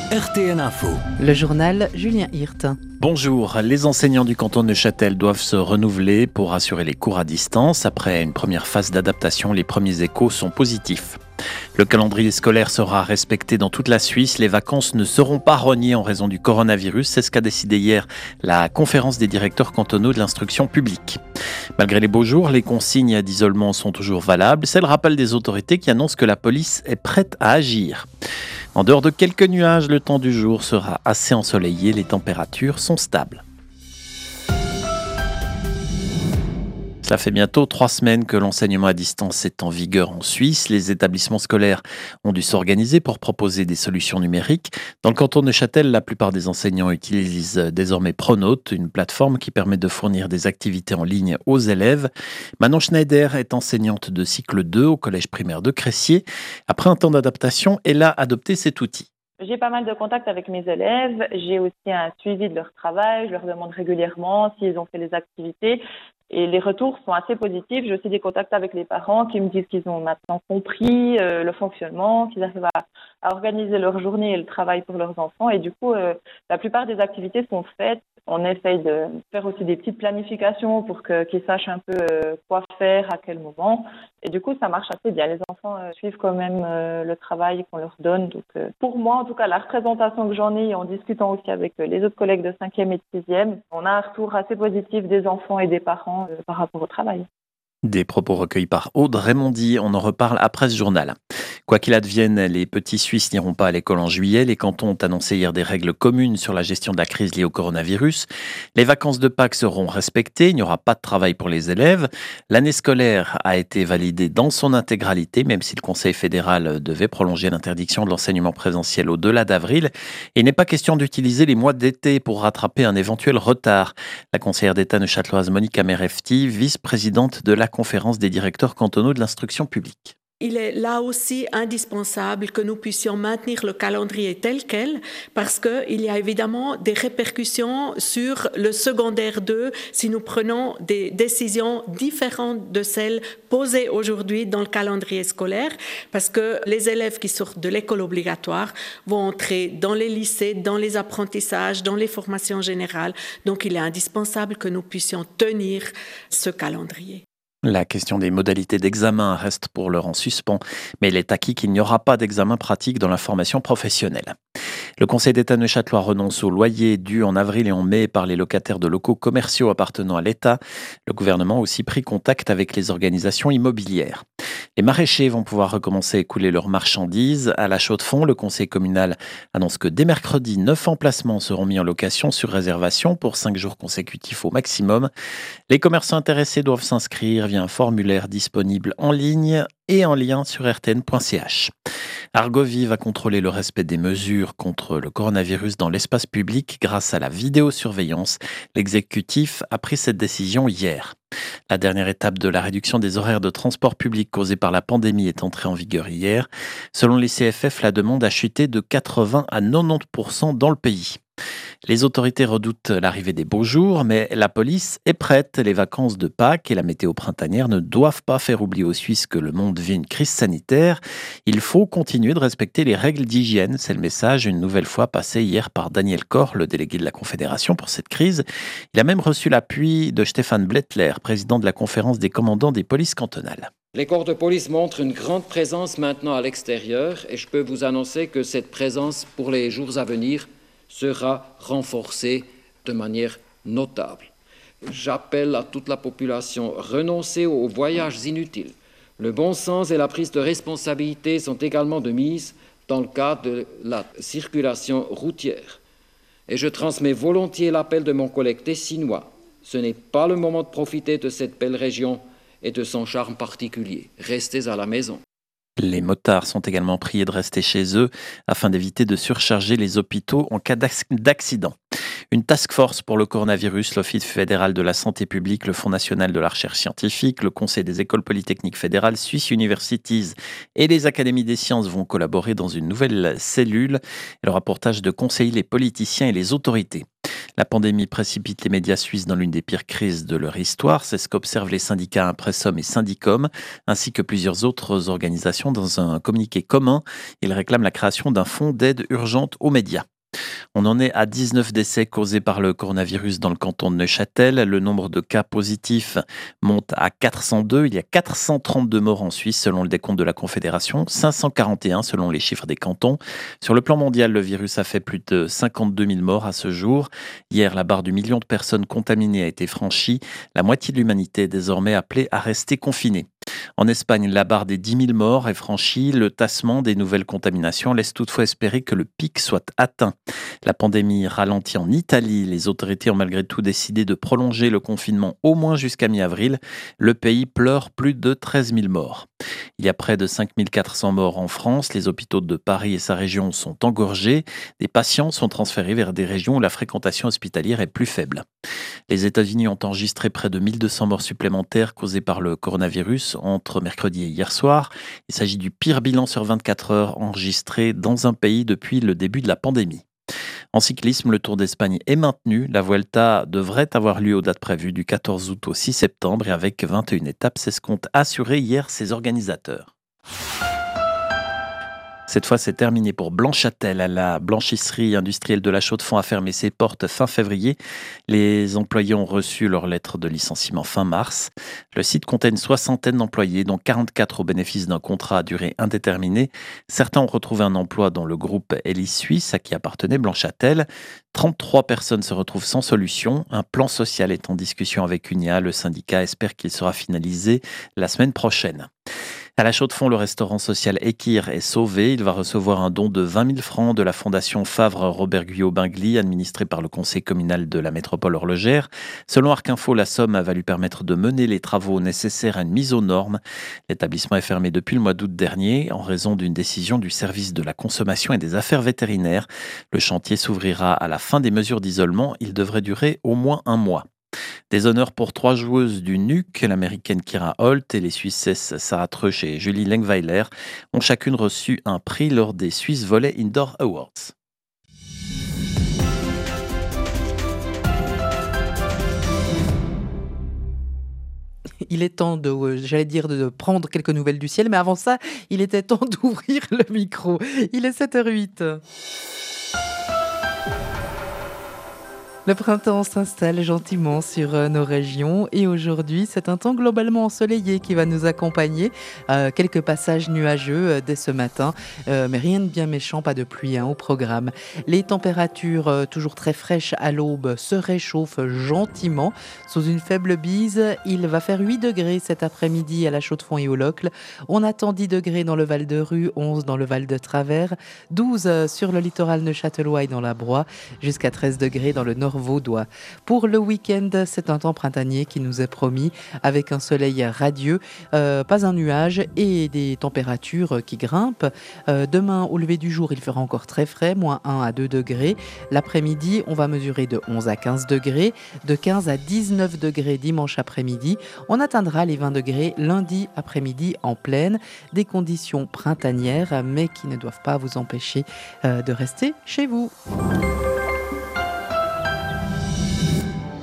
RTN Info. Le journal Julien Hirt. Bonjour, les enseignants du canton de Neuchâtel doivent se renouveler pour assurer les cours à distance. Après une première phase d'adaptation, les premiers échos sont positifs. Le calendrier scolaire sera respecté dans toute la Suisse. Les vacances ne seront pas rognées en raison du coronavirus. C'est ce qu'a décidé hier la conférence des directeurs cantonaux de l'instruction publique. Malgré les beaux jours, les consignes d'isolement sont toujours valables. C'est le rappel des autorités qui annoncent que la police est prête à agir. En dehors de quelques nuages, le temps du jour sera assez ensoleillé. Les températures sont stables. Cela fait bientôt 3 semaines que l'enseignement à distance est en vigueur en Suisse. Les établissements scolaires ont dû s'organiser pour proposer des solutions numériques. Dans le canton de Neuchâtel, la plupart des enseignants utilisent désormais Pronote, une plateforme qui permet de fournir des activités en ligne aux élèves. Manon Schneider est enseignante de cycle 2 au collège primaire de Cressier. Après un temps d'adaptation, elle a adopté cet outil. J'ai pas mal de contacts avec mes élèves. J'ai aussi un suivi de leur travail. Je leur demande régulièrement s'ils ont fait les activités. Et les retours sont assez positifs. J'ai aussi des contacts avec les parents qui me disent qu'ils ont maintenant compris le fonctionnement, qu'ils arrivent à organiser leur journée et le travail pour leurs enfants. Et du coup, la plupart des activités sont faites. On essaye de faire aussi des petites planifications pour qu'ils sachent un peu quoi faire, à quel moment. Et du coup, ça marche assez bien. Les enfants suivent quand même le travail qu'on leur donne. Donc, pour moi, en tout cas, la représentation que j'en ai, en discutant aussi avec les autres collègues de 5e et de 6e, on a un retour assez positif des enfants et des parents par rapport au travail. Des propos recueillis par Aude Raymondi. On en reparle après ce journal. Quoi qu'il advienne, les petits Suisses n'iront pas à l'école en juillet. Les cantons ont annoncé hier des règles communes sur la gestion de la crise liée au coronavirus. Les vacances de Pâques seront respectées. Il n'y aura pas de travail pour les élèves. L'année scolaire a été validée dans son intégralité, même si le Conseil fédéral devait prolonger l'interdiction de l'enseignement présentiel au-delà d'avril. Et il n'est pas question d'utiliser les mois d'été pour rattraper un éventuel retard. La conseillère d'État neuchâteloise Monica Merefti, vice-présidente de la conférence des directeurs cantonaux de l'instruction publique. Il est là aussi indispensable que nous puissions maintenir le calendrier tel quel parce qu'il y a évidemment des répercussions sur le secondaire 2 si nous prenons des décisions différentes de celles posées aujourd'hui dans le calendrier scolaire parce que les élèves qui sortent de l'école obligatoire vont entrer dans les lycées, dans les apprentissages, dans les formations générales. Donc il est indispensable que nous puissions tenir ce calendrier. La question des modalités d'examen reste pour l'heure en suspens, mais il est acquis qu'il n'y aura pas d'examen pratique dans la formation professionnelle. Le Conseil d'État neuchâtelois renonce aux loyers dus en avril et en mai par les locataires de locaux commerciaux appartenant à l'État. Le gouvernement a aussi pris contact avec les organisations immobilières. Les maraîchers vont pouvoir recommencer à écouler leurs marchandises. À la Chaux-de-Fonds, le conseil communal annonce que dès mercredi, 9 emplacements seront mis en location sur réservation pour 5 jours consécutifs au maximum. Les commerçants intéressés doivent s'inscrire via un formulaire disponible en ligne et en lien sur rtn.ch. Argovie va contrôler le respect des mesures contre le coronavirus dans l'espace public grâce à la vidéosurveillance. L'exécutif a pris cette décision hier. La dernière étape de la réduction des horaires de transport public causée par la pandémie est entrée en vigueur hier. Selon les CFF, la demande a chuté de 80 à 90% dans le pays. Les autorités redoutent l'arrivée des beaux jours, mais la police est prête. Les vacances de Pâques et la météo printanière ne doivent pas faire oublier aux Suisses que le monde vit une crise sanitaire. Il faut continuer de respecter les règles d'hygiène. C'est le message une nouvelle fois passé hier par Daniel Koch, le délégué de la Confédération pour cette crise. Il a même reçu l'appui de Stéphane Blettler, président de la conférence des commandants des polices cantonales. Les corps de police montrent une grande présence maintenant à l'extérieur et je peux vous annoncer que cette présence pour les jours à venir sera renforcée de manière notable. J'appelle à toute la population à renoncer aux voyages inutiles. Le bon sens et la prise de responsabilité sont également de mise dans le cadre de la circulation routière. Et je transmets volontiers l'appel de mon collègue tessinois. Ce n'est pas le moment de profiter de cette belle région et de son charme particulier. Restez à la maison. Les motards sont également priés de rester chez eux afin d'éviter de surcharger les hôpitaux en cas d'accident. Une task force pour le coronavirus, l'Office fédéral de la santé publique, le Fonds national de la recherche scientifique, le Conseil des écoles polytechniques fédérales, Swiss Universities et les académies des sciences vont collaborer dans une nouvelle cellule. Elle aura pour tâche de conseiller les politiciens et les autorités. La pandémie précipite les médias suisses dans l'une des pires crises de leur histoire. C'est ce qu'observent les syndicats Impressum et Syndicom, ainsi que plusieurs autres organisations dans un communiqué commun. Ils réclament la création d'un fonds d'aide urgente aux médias. On en est à 19 décès causés par le coronavirus dans le canton de Neuchâtel. Le nombre de cas positifs monte à 402. Il y a 432 morts en Suisse selon le décompte de la Confédération, 541 selon les chiffres des cantons. Sur le plan mondial, le virus a fait plus de 52 000 morts à ce jour. Hier, la barre du million de personnes contaminées a été franchie. La moitié de l'humanité est désormais appelée à rester confinée. En Espagne, la barre des 10 000 morts est franchie. Le tassement des nouvelles contaminations laisse toutefois espérer que le pic soit atteint. La pandémie ralentit en Italie. Les autorités ont malgré tout décidé de prolonger le confinement au moins jusqu'à mi-avril. Le pays pleure plus de 13 000 morts. Il y a près de 5 400 morts en France. Les hôpitaux de Paris et sa région sont engorgés. Des patients sont transférés vers des régions où la fréquentation hospitalière est plus faible. Les États-Unis ont enregistré près de 1200 morts supplémentaires causées par le coronavirus entre mercredi et hier soir. Il s'agit du pire bilan sur 24 heures enregistré dans un pays depuis le début de la pandémie. En cyclisme, le Tour d'Espagne est maintenu. La Vuelta devrait avoir lieu aux dates prévues du 14 août au 6 septembre et avec 21 étapes, c'est ce qu'ont assuré hier ses organisateurs. Cette fois, c'est terminé pour Blanchatel. La blanchisserie industrielle de la Chaux-de-Fonds a fermé ses portes fin février. Les employés ont reçu leur lettre de licenciement fin mars. Le site comptait une soixantaine d'employés, dont 44 au bénéfice d'un contrat à durée indéterminée. Certains ont retrouvé un emploi dans le groupe Elis Suisse, à qui appartenait Blanchatel. 33 personnes se retrouvent sans solution. Un plan social est en discussion avec UNIA. Le syndicat espère qu'il sera finalisé la semaine prochaine. À la Chaux-de-Fonds, le restaurant social Ekir est sauvé. Il va recevoir un don de 20 000 francs de la fondation Favre Robert Guyot-Bingli, administrée par le conseil communal de la métropole horlogère. Selon Arc Info, la somme va lui permettre de mener les travaux nécessaires à une mise aux normes. L'établissement est fermé depuis le mois d'août dernier en raison d'une décision du service de la consommation et des affaires vétérinaires. Le chantier s'ouvrira à la fin des mesures d'isolement. Il devrait durer au moins un mois. Des honneurs pour 3 joueuses du NUC, l'américaine Kira Holt et les Suissesses Sarah Treusch et Julie Lengweiler ont chacune reçu un prix lors des Swiss Volley Indoor Awards. Il est temps de prendre quelques nouvelles du ciel, mais avant ça, il était temps d'ouvrir le micro. Il est 7h08. Le printemps s'installe gentiment sur nos régions et aujourd'hui, c'est un temps globalement ensoleillé qui va nous accompagner. Quelques passages nuageux dès ce matin, mais rien de bien méchant, pas de pluie au programme. Les températures toujours très fraîches à l'aube se réchauffent gentiment. Sous une faible bise, il va faire 8 degrés cet après-midi à la Chaux-de-Fonds et au Locle. On attend 10 degrés dans le Val-de-Rue, 11 dans le Val-de-Travers, 12 sur le littoral neuchâtelois et dans la Broye, jusqu'à 13 degrés dans le nord vaudois. Pour le week-end, c'est un temps printanier qui nous est promis avec un soleil radieux, pas un nuage et des températures qui grimpent. Demain, au lever du jour, il fera encore très frais, moins 1 à 2 degrés. L'après-midi, on va mesurer de 11 à 15 degrés, de 15 à 19 degrés dimanche après-midi. On atteindra les 20 degrés lundi après-midi en plaine. Des conditions printanières, mais qui ne doivent pas vous empêcher de rester chez vous.